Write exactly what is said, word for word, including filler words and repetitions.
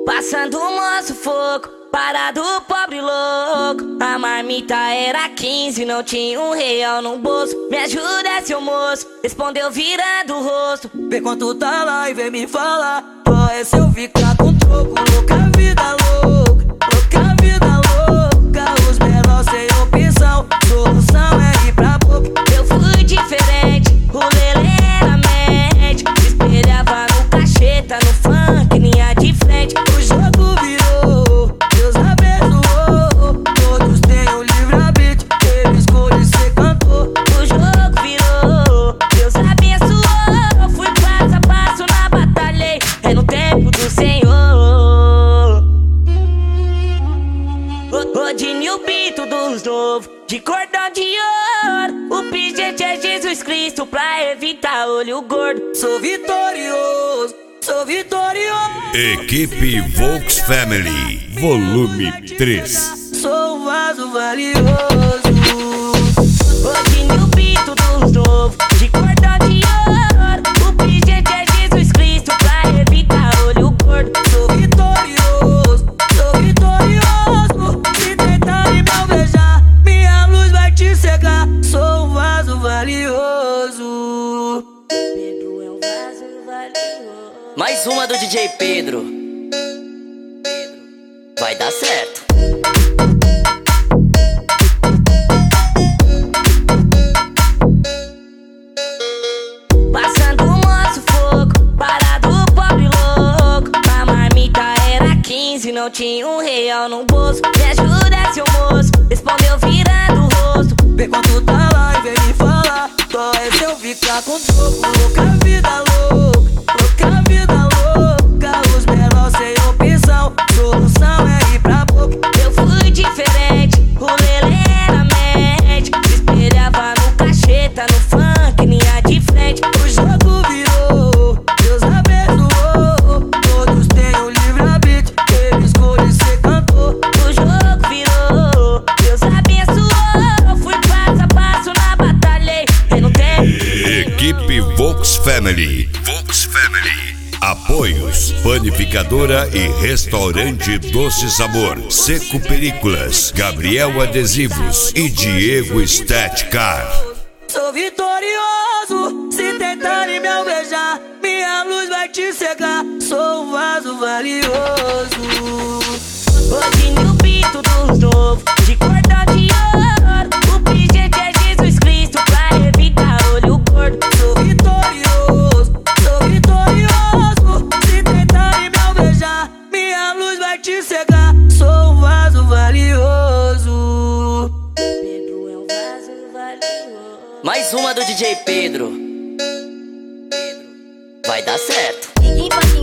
Passando o moço fogo, parado pobre louco. A marmita era quinze, não tinha um real no bolso. Me ajuda, seu moço, respondeu virando o rosto. Vê quanto tá lá e vem me falar. Qual é se eu ficar com troco? Louca vida louca, louca vida louca. Os menores sem opção, solução é ir pra boca. Eu fui diferente, o lelê era médico. Se espelhava no cacheta, no funk, linha de frente. O jogo virou, Deus abençoou. Todos têm o livre-arbítrio, ele escolhe ser cantor. O jogo virou, Deus abençoou. Fui passo a passo na batalha, é no tempo do Senhor. Rodinho Pinto dos novos, de cordão de ouro. O pingente é Jesus Cristo pra evitar olho gordo. Sou vitorioso, sou vitorioso. Equipe Volks Family, volume três. Sou um vaso valioso. Rodinho Pinto dos novos, de cordão de ouro. O pingente é Jesus Cristo pra evitar olho gordo. Sou vitorioso, sou vitorioso. Se tentarem me alvejar, minha luz vai te cegar. Sou um vaso valioso. Pedro é um vaso valioso. Mais uma do D J Pedro. Vai dar certo. Passando o moço fogo, parado pobre louco. A marmita era quinze, não tinha um real no bolso. Me ajuda, seu moço, respondeu virando o rosto. Vê quanto tá lá e vem me falar. Qual é se eu ficar com troco? Louca vida louca, louca vida louca. Os menores sem opção, solução é ir pra boca. Eu fui diferente, o lelê era médico. Se espelhava no cacheta, no funk, linha de frente. O jogo virou, Deus abençoou. Todos têm o livre-arbítrio, ele escolhe ser cantor. O jogo virou, Deus abençoou. Fui passo a passo na batalha, é no tempo. Equipe Volks Family. Volks Family. Apoios: Panificadora e Restaurante Doce Sabor, Seco Películas, Gabriel Adesivos e Diego Statcar. Sou vitorioso, se tentarem me alvejar, minha luz vai te cegar. Sou um vaso valioso. Rodinho Pinto dos novos, de cordão de ouro. O pingente é Jesus Cristo pra evitar olho gordo. Sou vitorioso, sou vitorioso. Se tentarem me alvejar, minha luz vai te cegar. Sou um vaso valioso. Pedro é um vaso valioso. Mais uma do D J Pedro. Vai dar certo. Ninguém pode